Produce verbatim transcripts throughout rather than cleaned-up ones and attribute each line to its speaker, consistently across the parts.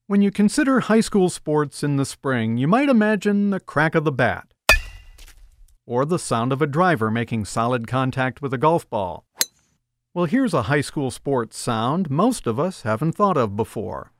Speaker 1: When you consider high school sports in the spring, you might imagine the crack of the bat, or the sound of a driver making solid contact with a golf ball. Well, here's a high school sports sound most of us haven't thought of before.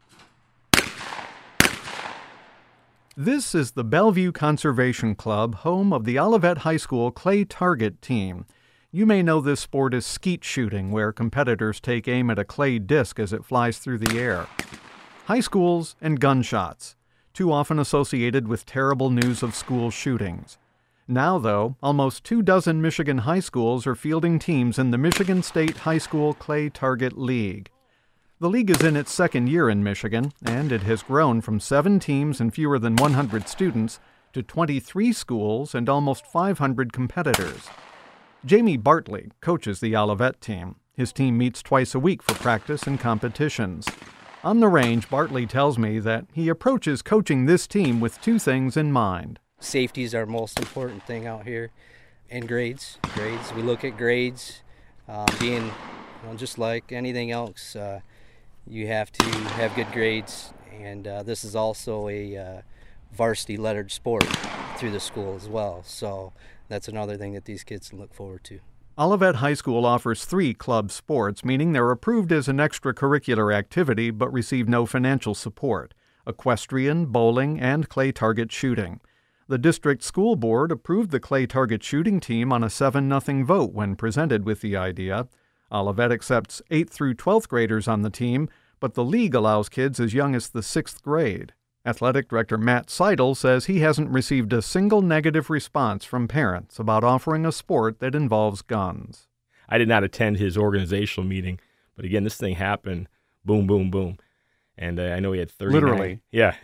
Speaker 1: This is the Bellevue Conservation Club, home of the Olivet High School clay target team. You may know this sport as skeet shooting, where competitors take aim at a clay disc as it flies through the air. High schools and gunshots, too often associated with terrible news of school shootings. Now, though, almost two dozen Michigan high schools are fielding teams in the Michigan State High School Clay Target League. The league is in its second year in Michigan, and it has grown from seven teams and fewer than one hundred students to twenty-three schools and almost five hundred competitors. Jamie Bartley coaches the Olivet team. His team meets twice a week for practice and competitions. On the range, Bartley tells me that he approaches coaching this team with two things in mind.
Speaker 2: Safety is our most important thing out here, and grades. Grades. We look at grades. Uh, being, you know, just like anything else, uh, you have to have good grades, and uh, this is also a uh, varsity lettered sport through the school as well. So that's another thing that these kids can look forward to.
Speaker 1: Olivet High School offers three club sports, meaning they're approved as an extracurricular activity but receive no financial support: equestrian, bowling, and clay target shooting. The district school board approved the clay target shooting team on a seven nothing vote when presented with the idea. Olivet accepts eighth through twelfth graders on the team, but the league allows kids as young as the sixth grade. Athletic Director Matt Seidel says he hasn't received a single negative response from parents about offering a sport that involves guns.
Speaker 3: I did not attend his organizational meeting, but again, this thing happened, boom, boom, boom. And uh, I know he had thirty.
Speaker 1: Literally.
Speaker 3: Yeah.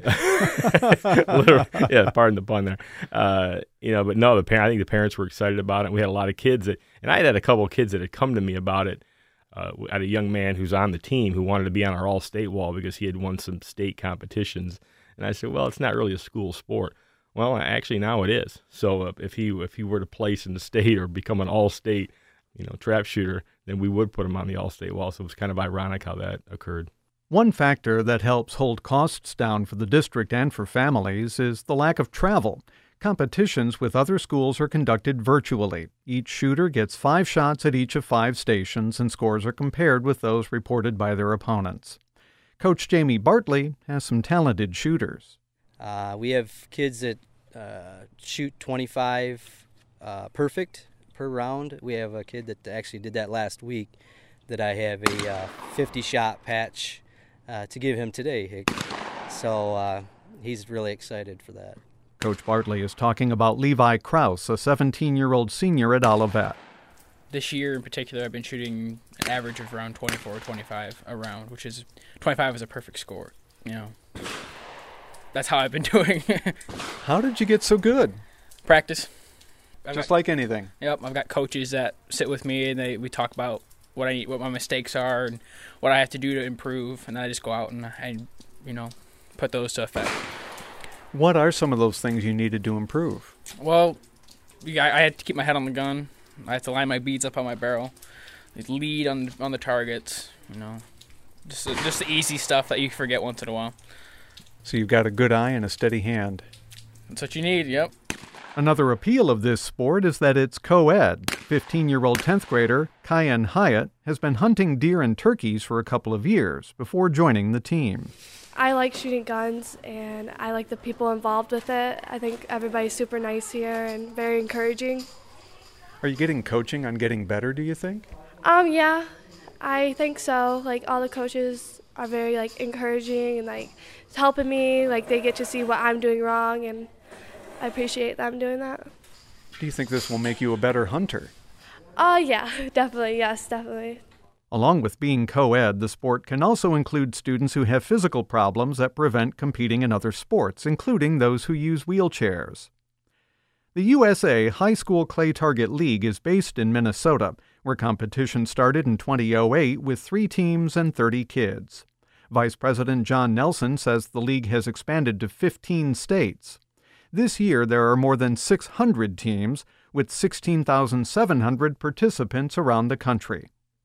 Speaker 3: Literally. Yeah, pardon the pun there. Uh, you know, but no, the parent, I think the parents were excited about it. We had a lot of kids that, and I had a couple of kids that had come to me about it. Uh, I had a young man who's on the team who wanted to be on our all-state wall because he had won some state competitions. And I said, well, it's not really a school sport. Well, actually, now it is. So uh, if he if he were to place in the state or become an all-state, you know, trap shooter, then we would put him on the all-state wall. So it was kind of ironic how that occurred.
Speaker 1: One factor that helps hold costs down for the district and for families is the lack of travel. Competitions with other schools are conducted virtually. Each shooter gets five shots at each of five stations, and scores are compared with those reported by their opponents. Coach Jamie Bartley has some talented shooters.
Speaker 2: Uh, we have kids that uh, shoot twenty-five uh, perfect per round. We have a kid that actually did that last week that I have a uh, fifty-shot patch uh, to give him today. So uh, he's really excited for that.
Speaker 1: Coach Bartley is talking about Levi Krause, a seventeen-year-old senior at Olivet.
Speaker 4: This year in particular, I've been shooting an average of around twenty-four or twenty-five a round, which is twenty-five is a perfect score. You know, that's how I've been doing.
Speaker 1: How did you get so good?
Speaker 4: Practice. I've
Speaker 1: Just
Speaker 4: got,
Speaker 1: like anything.
Speaker 4: Yep, I've got coaches that sit with me and they we talk about what I what my mistakes are and what I have to do to improve, and then I just go out and I, you know, put those to effect.
Speaker 1: What are some of those things you needed to improve?
Speaker 4: Well, I, I had to keep my head on the gun. I have to line my beads up on my barrel, lead on on the targets, you know, just just the easy stuff that you forget once in a while.
Speaker 1: So you've got a good eye and a steady hand.
Speaker 4: That's what you need, yep.
Speaker 1: Another appeal of this sport is that it's co-ed. fifteen-year-old tenth grader Kyan Hyatt has been hunting deer and turkeys for a couple of years before joining the team.
Speaker 5: I like shooting guns, and I like the people involved with it. I think everybody's super nice here and very encouraging.
Speaker 1: Are you getting coaching on getting better, do you think?
Speaker 5: Um, yeah, I think so. Like, all the coaches are very, like, encouraging and, like, helping me. Like, they get to see what I'm doing wrong, and I appreciate them doing that.
Speaker 1: Do you think this will make you a better hunter?
Speaker 5: Uh, yeah, definitely. Yes, definitely.
Speaker 1: Along with being co-ed, the sport can also include students who have physical problems that prevent competing in other sports, including those who use wheelchairs. The U S A High School Clay Target League is based in Minnesota, where competition started in two thousand eight with three teams and thirty kids. Vice President John Nelson says the league has expanded to fifteen states. This year, there are more than six hundred teams, with sixteen thousand seven hundred participants around the country.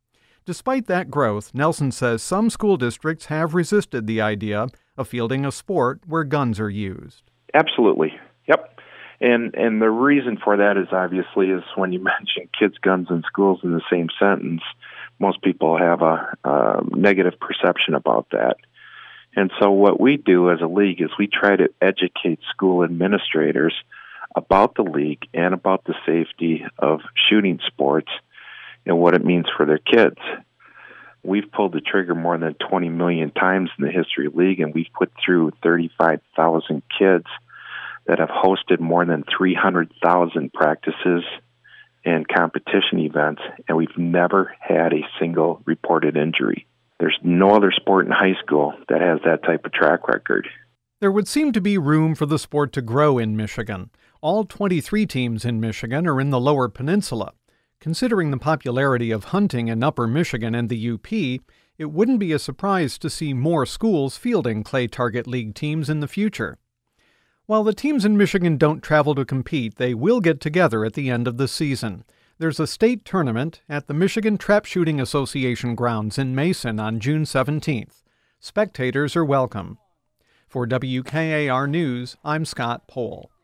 Speaker 1: Despite that growth, Nelson says some school districts have resisted the idea of fielding a sport where guns are used.
Speaker 6: Absolutely. Yep. And and the reason for that is obviously is when you mention kids, guns, and schools in the same sentence, most people have a, a negative perception about that. And so what we do as a league is we try to educate school administrators about the league and about the safety of shooting sports and what it means for their kids. We've pulled the trigger more than twenty million times in the history of the league, and we've put through thirty-five thousand kids that have hosted more than three hundred thousand practices and competition events, and we've never had a single reported injury. There's no other sport in high school that has that type of track record.
Speaker 1: There would seem to be room for the sport to grow in Michigan. All twenty-three teams in Michigan are in the Lower Peninsula. Considering the popularity of hunting in Upper Michigan and the U P, it wouldn't be a surprise to see more schools fielding Clay Target League teams in the future. While the teams in Michigan don't travel to compete, they will get together at the end of the season. There's a state tournament at the Michigan Trap Shooting Association grounds in Mason on June seventeenth. Spectators are welcome. For W K A R News, I'm Scott Pohl.